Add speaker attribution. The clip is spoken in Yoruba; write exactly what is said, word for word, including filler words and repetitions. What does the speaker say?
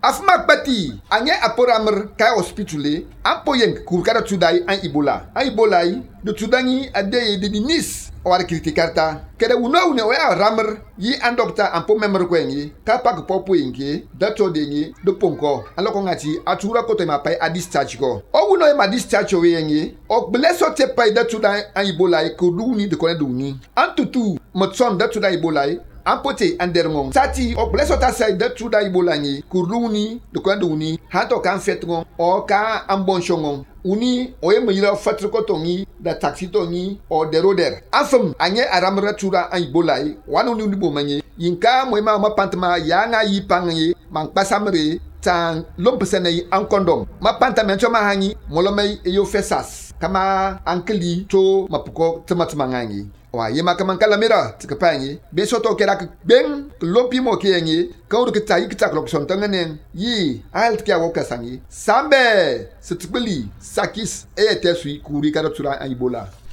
Speaker 1: afma pati anye aporamr ka hospitule ampoyen kurkara tudai an Ebola an Ebola yi de tudani ade de nis war kritikarta kede uno une we ramr yi an doctor ampo member kwenyi ka pak popo yinke dato dengi de ponko aloko ngati atura kote ma pai a discharge ko o uno e ma discharge we yengi o bleso te pai da tudai an Ebola yi ko duni de kone duni an tutu motson da tudai Ebola yi ampote andermong sati o bleso ta sai da tudai Ebola yi ko duni de kone duni hato kan fetron o ka ambon shongon uni oye mejira fatra ko tongi da taxi tongi o deroder afam anye aramra tura an Ebola yi wanu ni bo manye yinka moima ma pantma yanga yi pangi man pasamre tan lompesene yi an kondom ma panta mencho ma hangi molomai e yo fesas kama ankeli to mapuko tomatma ngangi wa yema kama kalamira tikapangi be soto kerak ben lompi mo kengi kawru ke tayi kitak lokson tanganen yi alt kya woka sangi sambe setbeli sakis e tesui kuri karatura an Ebola